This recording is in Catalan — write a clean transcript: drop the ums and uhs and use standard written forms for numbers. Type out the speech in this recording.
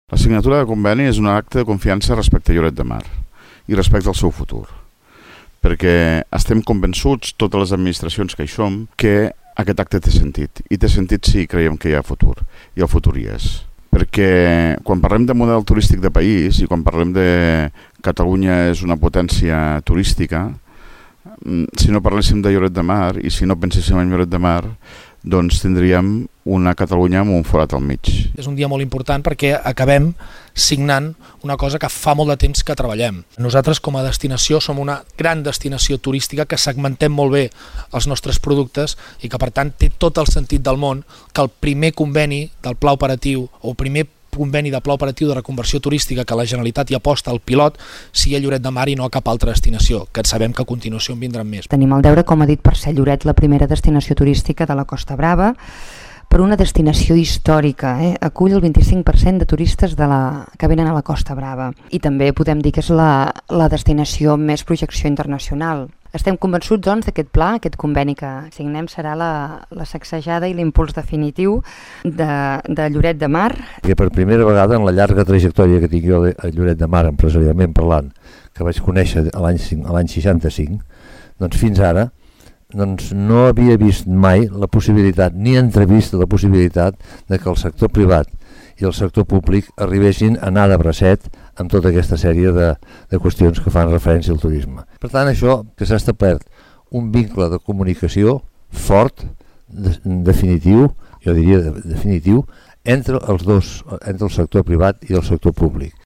La signatura de conveni és un acte de confiança respecte a Lloret de Mar i respecte al seu futur, perquè estem convençuts, totes les administracions que hi som, que aquest acte té sentit, i té sentit si creiem que hi ha futur, i el futur hi és. Perquè quan parlem de model turístic de país i quan parlem de Catalunya és una potència turística, si no parléssim de Lloret de Mar i si no penséssim en Lloret de Mar, doncs tindríem una Catalunya amb un forat al mig. És un dia molt important perquè acabem signant una cosa que fa molt de temps que treballem. Nosaltres com a destinació som una gran destinació turística que segmentem molt bé els nostres productes i que per tant té tot el sentit del món que el primer conveni del pla operatiu o el primer conveni de pla operatiu de reconversió turística que la Generalitat hi aposta al pilot sigui a Lloret de Mar i no a cap altra destinació, que sabem que a continuació en vindran més. Tenim el deure, com ha dit, per ser Lloret la primera destinació turística de la Costa Brava, per una destinació històrica, acull el 25% de turistes que venen a la Costa Brava i també podem dir que és la destinació amb més projecció internacional. Estem convençuts, doncs, d'aquest pla, aquest conveni que signem serà la sacsejada i l'impuls definitiu de Lloret de Mar. Que per primera vegada en la llarga trajectòria que tinc jo a Lloret de Mar, empresarialment parlant, que vaig conèixer a l'any 65, doncs fins ara no havia vist mai la possibilitat, ni entrevist la possibilitat de que el sector privat i el sector públic arribessin a anar de bracet amb tota aquesta sèrie de qüestions que fan referència al turisme. Per tant, això que s'ha establert un vincle de comunicació fort, definitiu, jo diria definitiu, entre els dos, entre el sector privat i el sector públic.